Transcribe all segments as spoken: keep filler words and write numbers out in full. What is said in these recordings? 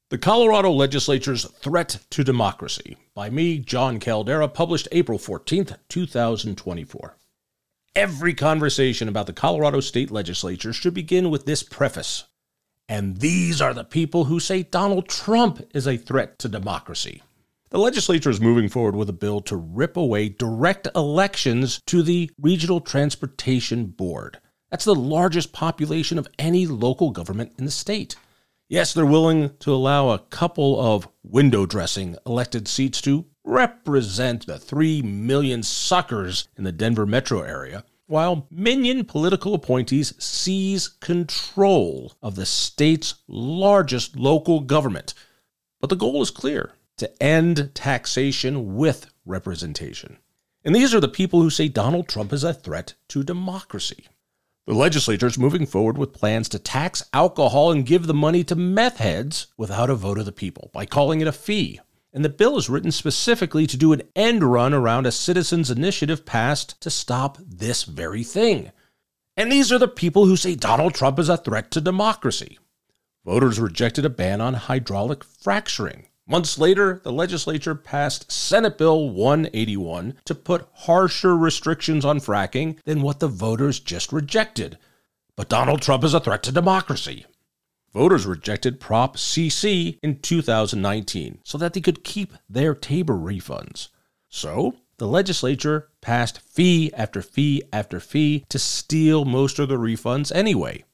The Colorado Legislature's Threat to Democracy by me, John Caldera, published April fourteenth, two thousand twenty-four. Every conversation about the Colorado State Legislature should begin with this preface. And these are the people who say Donald Trump is a threat to democracy. The legislature is moving forward with a bill to rip away direct elections to the Regional Transportation Board. That's the largest population of any local government in the state. Yes, they're willing to allow a couple of window-dressing elected seats to represent the three million suckers in the Denver metro area, while minion political appointees seize control of the state's largest local government. But the goal is clear: to end taxation with representation. And these are the people who say Donald Trump is a threat to democracy. The legislature is moving forward with plans to tax alcohol and give the money to meth heads without a vote of the people by calling it a fee. And the bill is written specifically to do an end run around a citizens' initiative passed to stop this very thing. And these are the people who say Donald Trump is a threat to democracy. Voters rejected a ban on hydraulic fracturing. Months later, the legislature passed Senate Bill one eighty-one to put harsher restrictions on fracking than what the voters just rejected. But Donald Trump is a threat to democracy. Voters rejected Prop C C in two thousand nineteen so that they could keep their Tabor refunds. So, the legislature passed fee after fee after fee to steal most of the refunds anyway.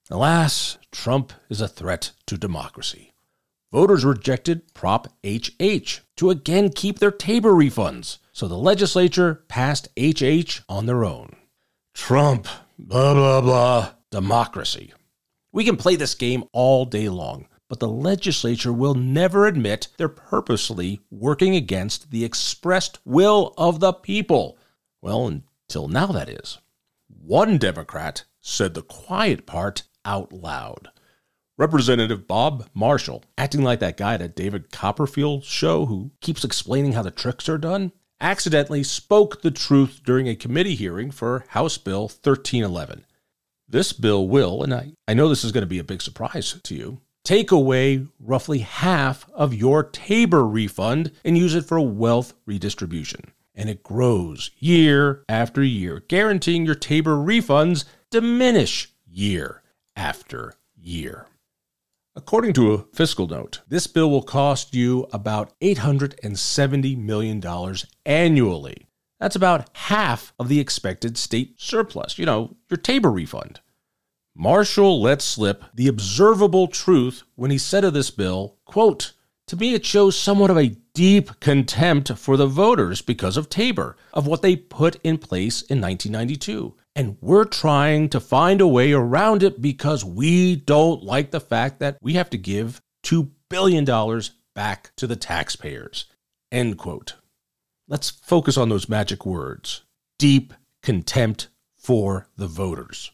Alas, Trump is a threat to democracy. Voters rejected Prop H H to again keep their Tabor refunds, so the legislature passed H H on their own. Trump, blah, blah, blah, democracy. We can play this game all day long, but the legislature will never admit they're purposely working against the expressed will of the people. Well, until now, that is. One Democrat said the quiet part out loud. Representative Bob Marshall, acting like that guy at a David Copperfield show who keeps explaining how the tricks are done, accidentally spoke the truth during a committee hearing for House Bill thirteen eleven. This bill will, and I, I know this is going to be a big surprise to you, take away roughly half of your Tabor refund and use it for wealth redistribution. And it grows year after year, guaranteeing your Tabor refunds diminish year after year. According to a fiscal note, this bill will cost you about eight hundred seventy million dollars annually. That's about half of the expected state surplus, you know, your Tabor refund. Marshall let slip the observable truth when he said of this bill, quote, "To me it shows somewhat of a deep contempt for the voters because of Tabor, of what they put in place in nineteen ninety-two. And we're trying to find a way around it because we don't like the fact that we have to give two billion dollars back to the taxpayers." End quote. Let's focus on those magic words. Deep contempt for the voters.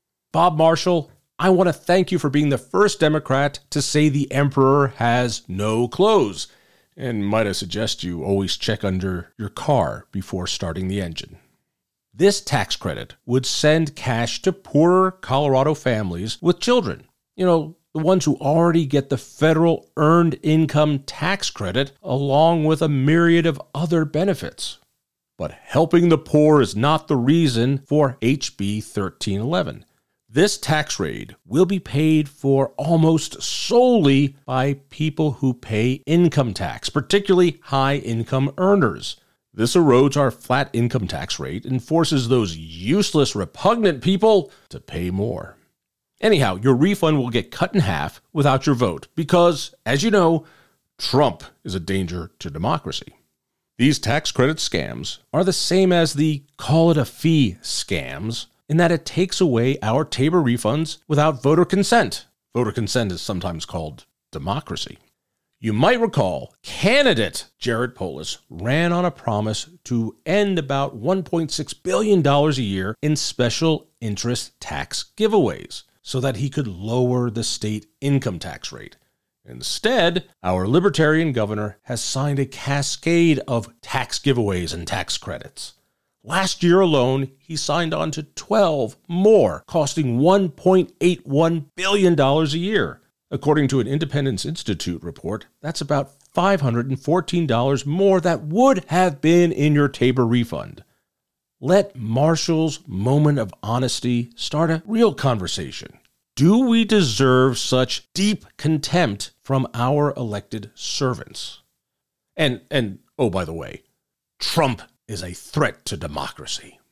Bob Marshall, I want to thank you for being the first Democrat to say the emperor has no clothes. And might I suggest you always check under your car before starting the engine. This tax credit would send cash to poorer Colorado families with children. You know, the ones who already get the federal earned income tax credit along with a myriad of other benefits. But helping the poor is not the reason for H B thirteen eleven. This tax raid will be paid for almost solely by people who pay income tax, particularly high-income earners. This erodes our flat income tax rate and forces those useless, repugnant people to pay more. Anyhow, your refund will get cut in half without your vote because, as you know, Trump is a danger to democracy. These tax credit scams are the same as the call it a fee scams in that it takes away our Tabor refunds without voter consent. Voter consent is sometimes called democracy. You might recall candidate Jared Polis ran on a promise to end about one point six billion dollars a year in special interest tax giveaways so that he could lower the state income tax rate. Instead, our libertarian governor has signed a cascade of tax giveaways and tax credits. Last year alone, he signed on to twelve more, costing one point eight one billion dollars a year. According to an Independence Institute report, that's about five hundred fourteen dollars more that would have been in your Tabor refund. Let Marshall's moment of honesty start a real conversation. Do we deserve such deep contempt from our elected servants? And, and oh, by the way, Trump is a threat to democracy.